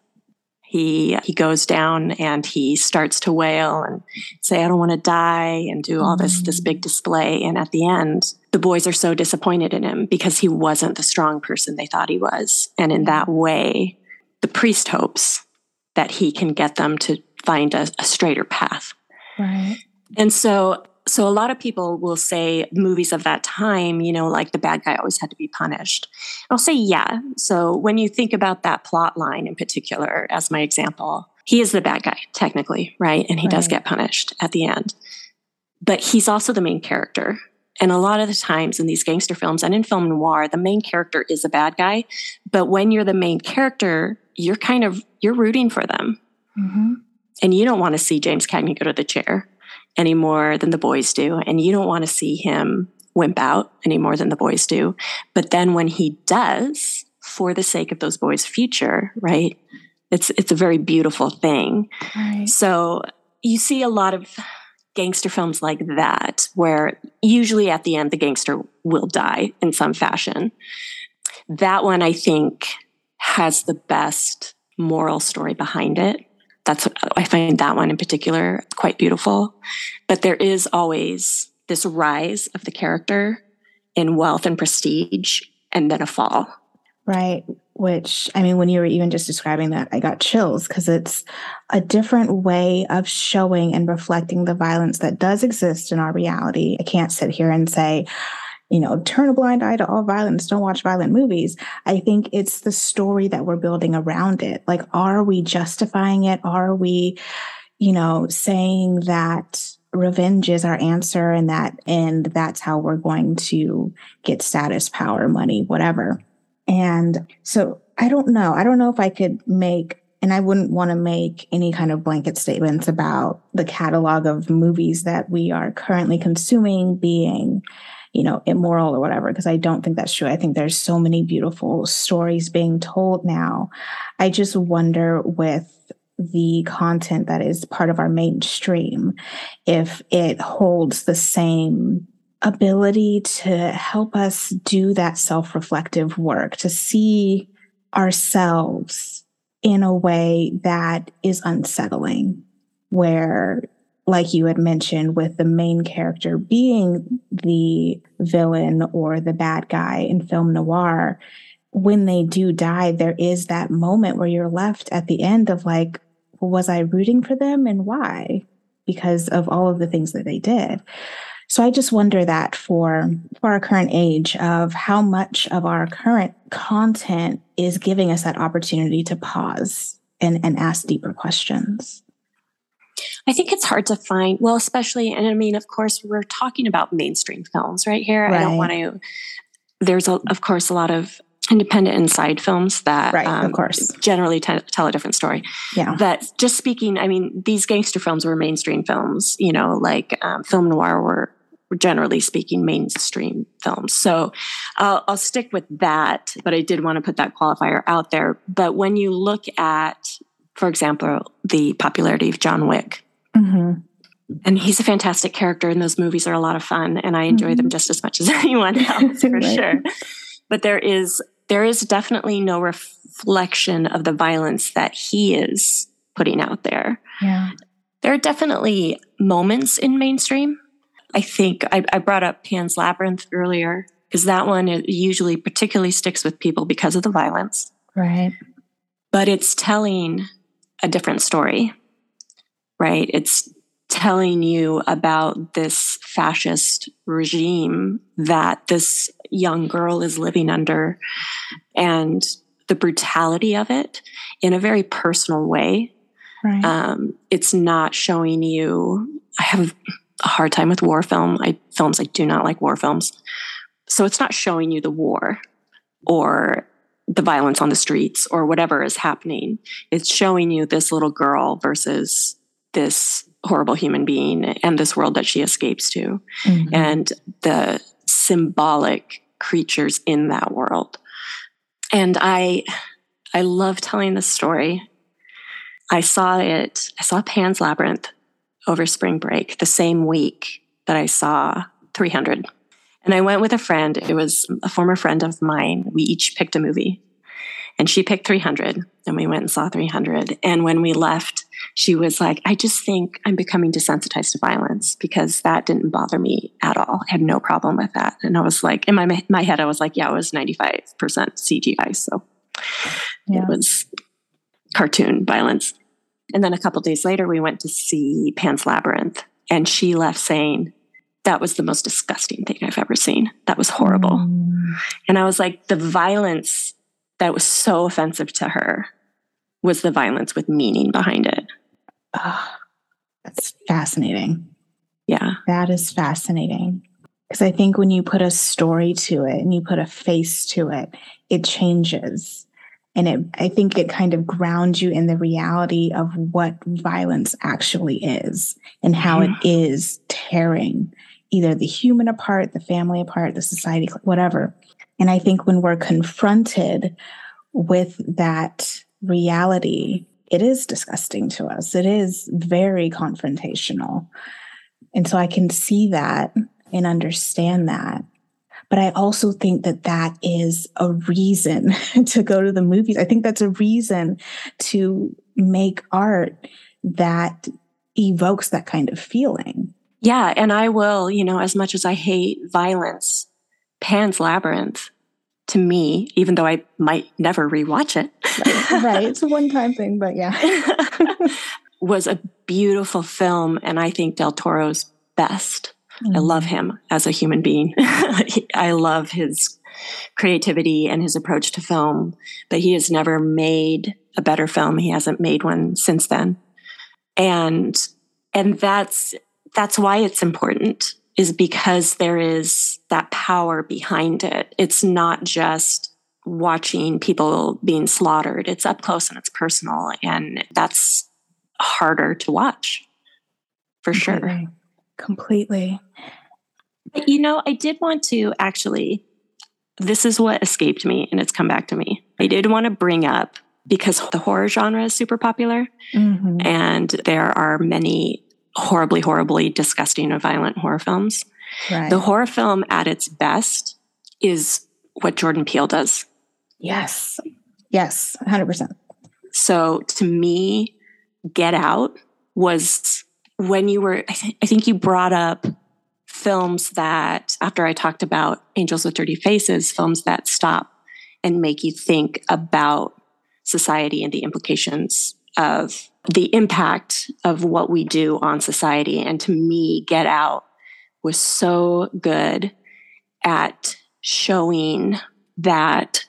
Speaker 2: He he goes down and he starts to wail and say, "I don't want to die," and do all mm. this this big display. And at the end, the boys are so disappointed in him because he wasn't the strong person they thought he was. And in that way, the priest hopes that he can get them to find a, a straighter path.
Speaker 1: Right.
Speaker 2: And so So a lot of people will say movies of that time, you know, like the bad guy always had to be punished. I'll say, yeah. So when you think about that plot line in particular, as my example, he is the bad guy, technically, right? And he right. does get punished at the end. But he's also the main character. And a lot of the times in these gangster films and in film noir, the main character is a bad guy. But when you're the main character, you're kind of, you're rooting for them. Mm-hmm. And you don't want to see James Cagney go to the chair any more than the boys do. And you don't want to see him wimp out any more than the boys do. But then when he does, for the sake of those boys' future, right, it's it's a very beautiful thing. Right. So you see a lot of gangster films like that, where usually at the end, the gangster will die in some fashion. That one, I think, has the best moral story behind it. That's what I find that one in particular quite beautiful. But there is always this rise of the character in wealth and prestige and then a fall.
Speaker 1: Right. Which, I mean, when you were even just describing that, I got chills because it's a different way of showing and reflecting the violence that does exist in our reality. I can't sit here and say, you know, turn a blind eye to all violence, don't watch violent movies. I think it's the story that we're building around it. Like, are we justifying it? Are we, you know, saying that revenge is our answer and that, and that's how we're going to get status, power, money, whatever. And so I don't know. I don't know if I could make, and I wouldn't want to make any kind of blanket statements about the catalog of movies that we are currently consuming being, you know, immoral or whatever, because I don't think that's true. I think there's so many beautiful stories being told now. I just wonder with the content that is part of our mainstream, if it holds the same ability to help us do that self-reflective work, to see ourselves in a way that is unsettling, where, like you had mentioned, with the main character being the villain or the bad guy in film noir, when they do die, there is that moment where you're left at the end of like, well, was I rooting for them and why? Because of all of the things that they did. So I just wonder that for, for our current age of how much of our current content is giving us that opportunity to pause and, and ask deeper questions.
Speaker 2: I think it's hard to find, well, especially, and I mean, of course, we're talking about mainstream films right here. Right. I don't want to, there's, a, of course, a lot of independent and side films that
Speaker 1: right,
Speaker 2: um,
Speaker 1: of course.
Speaker 2: generally t- tell a different story.
Speaker 1: Yeah.
Speaker 2: But just speaking, I mean, these gangster films were mainstream films, you know, like um, film noir were, were generally speaking mainstream films. So I'll, I'll stick with that, but I did want to put that qualifier out there. But when you look at, for example, the popularity of John Wick, mm-hmm. and he's a fantastic character, and those movies are a lot of fun, and I enjoy mm-hmm. them just as much as anyone else, for right. sure. But there is there is definitely no reflection of the violence that he is putting out there.
Speaker 1: Yeah.
Speaker 2: There are definitely moments in mainstream. I think I, I brought up Pan's Labyrinth earlier, because that one usually particularly sticks with people because of the violence.
Speaker 1: Right.
Speaker 2: But it's telling a different story, right? It's telling you about this fascist regime that this young girl is living under and the brutality of it in a very personal way.
Speaker 1: Right.
Speaker 2: Um, it's not showing you, I have a hard time with war film. I films, I do not like war films. So it's not showing you the war or the violence on the streets or whatever is happening. It's showing you this little girl versus this horrible human being and this world that she escapes to, mm-hmm. and the symbolic creatures in that world. And I, I love telling this story. I saw it, I saw Pan's Labyrinth over spring break the same week that I saw three hundred. And I went with a friend. It was a former friend of mine. We each picked a movie. And she picked three hundred. And we went and saw three hundred. And when we left, she was like, I just think I'm becoming desensitized to violence because that didn't bother me at all. I had no problem with that. And I was like, in my my head, I was like, yeah, it was ninety-five percent C G I. So yeah. It was cartoon violence. And then a couple days later, we went to see Pan's Labyrinth. And she left saying, that was the most disgusting thing I've ever seen. That was horrible. Mm. And I was like, the violence that was so offensive to her was the violence with meaning behind it.
Speaker 1: Oh, that's fascinating.
Speaker 2: Yeah.
Speaker 1: That is fascinating. Because I think when you put a story to it and you put a face to it, it changes. And it, I think it kind of grounds you in the reality of what violence actually is and how mm-hmm. it is tearing either the human apart, the family apart, the society, whatever. And I think when we're confronted with that reality, it is disgusting to us. It is very confrontational. And so I can see that and understand that. But I also think that that is a reason to go to the movies. I think that's a reason to make art that evokes that kind of feeling.
Speaker 2: Yeah. And I will, you know, as much as I hate violence, Pan's Labyrinth, to me, even though I might never rewatch it.
Speaker 1: Right. Right. It's a one-time thing, but yeah.
Speaker 2: was a beautiful film. And I think Del Toro's best. Mm. I love him as a human being. I love his creativity and his approach to film, but he has never made a better film. He hasn't made one since then. And, and that's, that's why it's important, is because there is that power behind it. It's not just watching people being slaughtered. It's up close and it's personal. And that's harder to watch, for
Speaker 1: Completely.
Speaker 2: sure.
Speaker 1: Completely.
Speaker 2: But, you know, I did want to actually, this is what escaped me and it's come back to me. I did want to bring up, because the horror genre is super popular, mm-hmm. and there are many horribly, horribly disgusting and violent horror films.
Speaker 1: Right.
Speaker 2: The horror film at its best is what Jordan Peele does.
Speaker 1: Yes. Yes. one hundred percent.
Speaker 2: So to me, Get Out was when you were, I, th- I think you brought up films that, after I talked about Angels with Dirty Faces, films that stop and make you think about society and the implications of the impact of what we do on society. And to me, Get Out was so good at showing that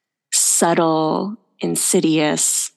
Speaker 2: subtle, insidious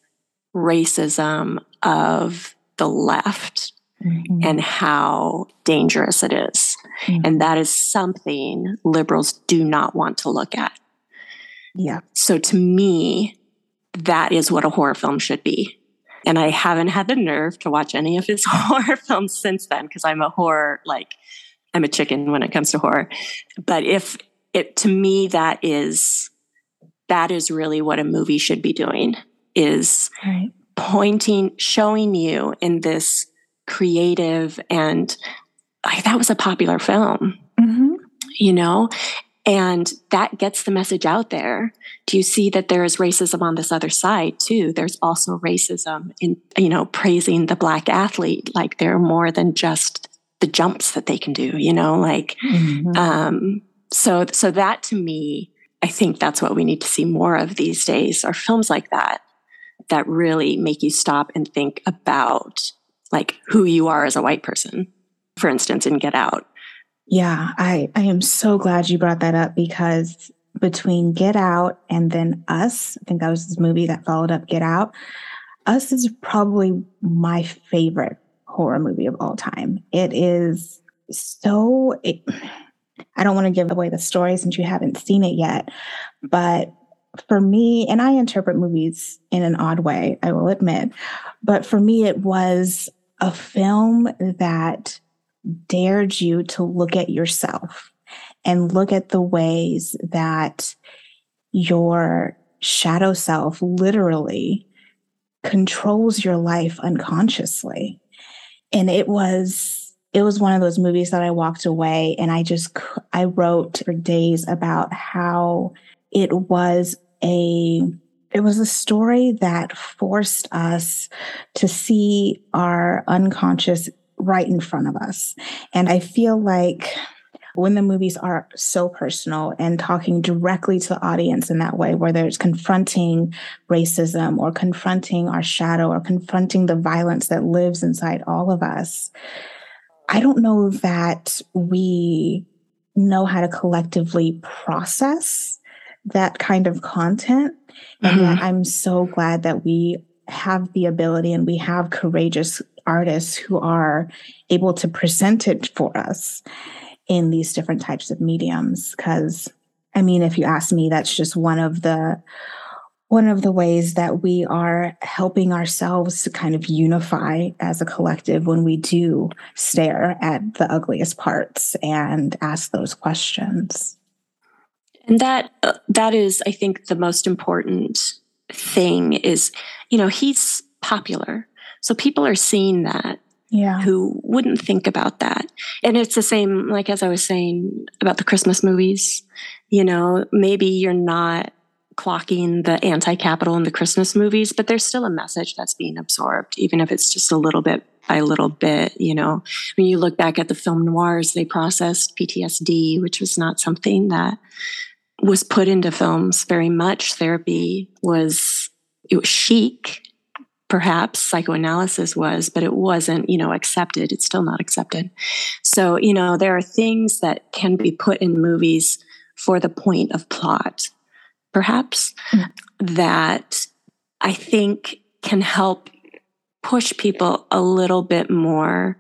Speaker 2: racism of the left, mm-hmm. and how dangerous it is. Mm-hmm. And that is something liberals do not want to look at.
Speaker 1: Yeah.
Speaker 2: So to me, that is what a horror film should be. And I haven't had the nerve to watch any of his horror films since then, because I'm a horror, like, I'm a chicken when it comes to horror. But if it, to me, that is, that is really what a movie should be doing, is
Speaker 1: right.
Speaker 2: pointing, showing you in this creative, and I, that was a popular film,
Speaker 1: mm-hmm.
Speaker 2: you know, and that gets the message out there. Do you see that there is racism on this other side too? There's also racism in, you know, praising the Black athlete. Like, they're more than just the jumps that they can do, you know, like, mm-hmm. um, so, so that to me, I think that's what we need to see more of these days, are films like that, that really make you stop and think about, like who you are as a white person, for instance, in Get Out.
Speaker 1: Yeah, I, I am so glad you brought that up, because between Get Out and then Us, I think that was this movie that followed up Get Out. Us is probably my favorite horror movie of all time. It is so, it, I don't want to give away the story since you haven't seen it yet, but for me, and I interpret movies in an odd way, I will admit, but for me, it was a film that dared you to look at yourself and look at the ways that your shadow self literally controls your life unconsciously. And it was, it was one of those movies that I walked away and I just, I wrote for days about how it was a, it was a story that forced us to see our unconscious right in front of us. And I feel like when the movies are so personal and talking directly to the audience in that way, whether it's confronting racism or confronting our shadow or confronting the violence that lives inside all of us, I don't know that we know how to collectively process that kind of content. And
Speaker 2: Mm-hmm.
Speaker 1: yet I'm so glad that we have the ability and we have courageous artists who are able to present it for us in these different types of mediums. Because, I mean, if you ask me, that's just one of the one of the ways that we are helping ourselves to kind of unify as a collective when we do stare at the ugliest parts and ask those questions.
Speaker 2: And that uh, that is, I think, the most important thing is, you know, he's popular. So people are seeing that.
Speaker 1: Yeah.
Speaker 2: Who wouldn't think about that. And it's the same, like as I was saying about the Christmas movies, you know, maybe you're not clocking the anti-capital in the Christmas movies, but there's still a message that's being absorbed, even if it's just a little bit by little bit, you know. When you look back at the film noirs, they processed P T S D, which was not something that was put into films very much. Therapy was, it was chic. Perhaps psychoanalysis was, but it wasn't, you know, accepted. It's still not accepted. So, you know, there are things that can be put in movies for the point of plot, perhaps, mm. that I think can help push people a little bit more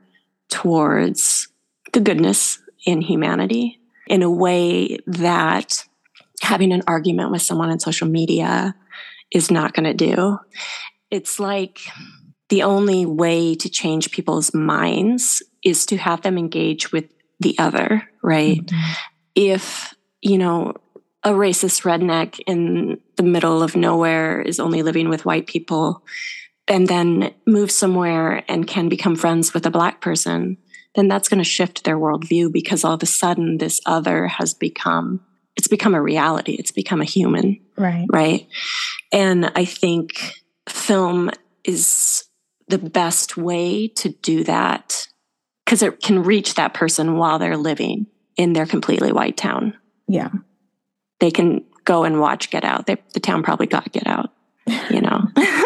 Speaker 2: towards the goodness in humanity in a way that having an argument with someone on social media is not going to do. It's like the only way to change people's minds is to have them engage with the other, right? Mm-hmm. If, you know, a racist redneck in the middle of nowhere is only living with white people and then moves somewhere and can become friends with a black person, then that's going to shift their worldview, because all of a sudden this other has become, it's become a reality. It's become a human,
Speaker 1: right?
Speaker 2: Right. And I think film is the best way to do that, because it can reach that person while they're living in their completely white town.
Speaker 1: Yeah.
Speaker 2: They can go and watch Get Out. They, the town probably got Get Out, you know.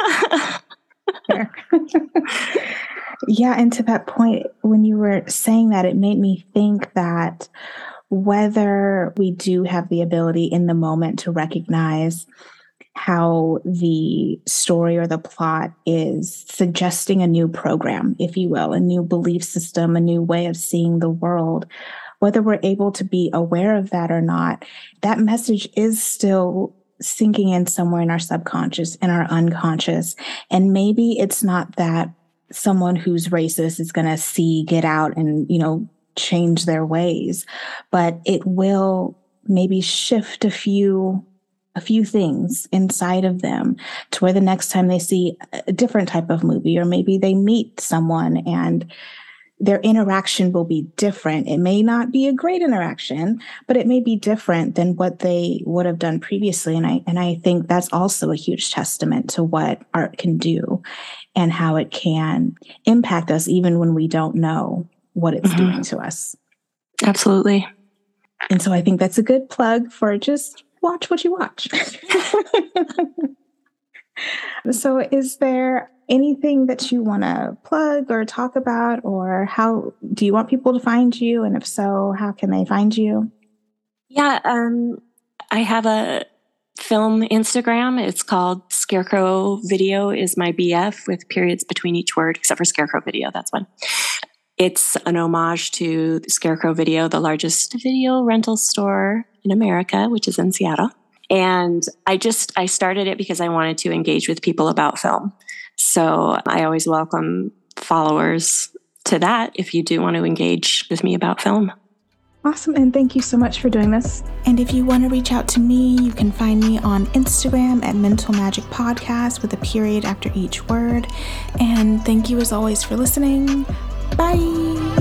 Speaker 1: Yeah. And to that point, when you were saying that, it made me think that whether we do have the ability in the moment to recognize how the story or the plot is suggesting a new program, if you will, a new belief system, a new way of seeing the world, whether we're able to be aware of that or not, that message is still sinking in somewhere in our subconscious, in our unconscious. And maybe it's not that someone who's racist is going to see Get Out and, you know, change their ways, but it will maybe shift a few a few things inside of them to where the next time they see a different type of movie, or maybe they meet someone and their interaction will be different. It may not be a great interaction, but it may be different than what they would have done previously. And I, and I think that's also a huge testament to what art can do and how it can impact us even when we don't know what it's mm-hmm. doing to us.
Speaker 2: Absolutely.
Speaker 1: And so I think that's a good plug for just watch what you watch. So is there anything that you want to plug or talk about, or how do you want people to find you? And if so, how can they find you?
Speaker 2: Yeah, um, I have a film Instagram. It's called Scarecrow Video is my B F with periods between each word, except for Scarecrow Video. That's one. It's an homage to Scarecrow Video, the largest video rental store in America, which is in Seattle. And I just, I started it because I wanted to engage with people about film. So I always welcome followers to that if you do want to engage with me about film.
Speaker 1: Awesome. And thank you so much for doing this. And if you want to reach out to me, you can find me on Instagram at Mental Magic Podcast with a period after each word. And thank you as always for listening. Bye.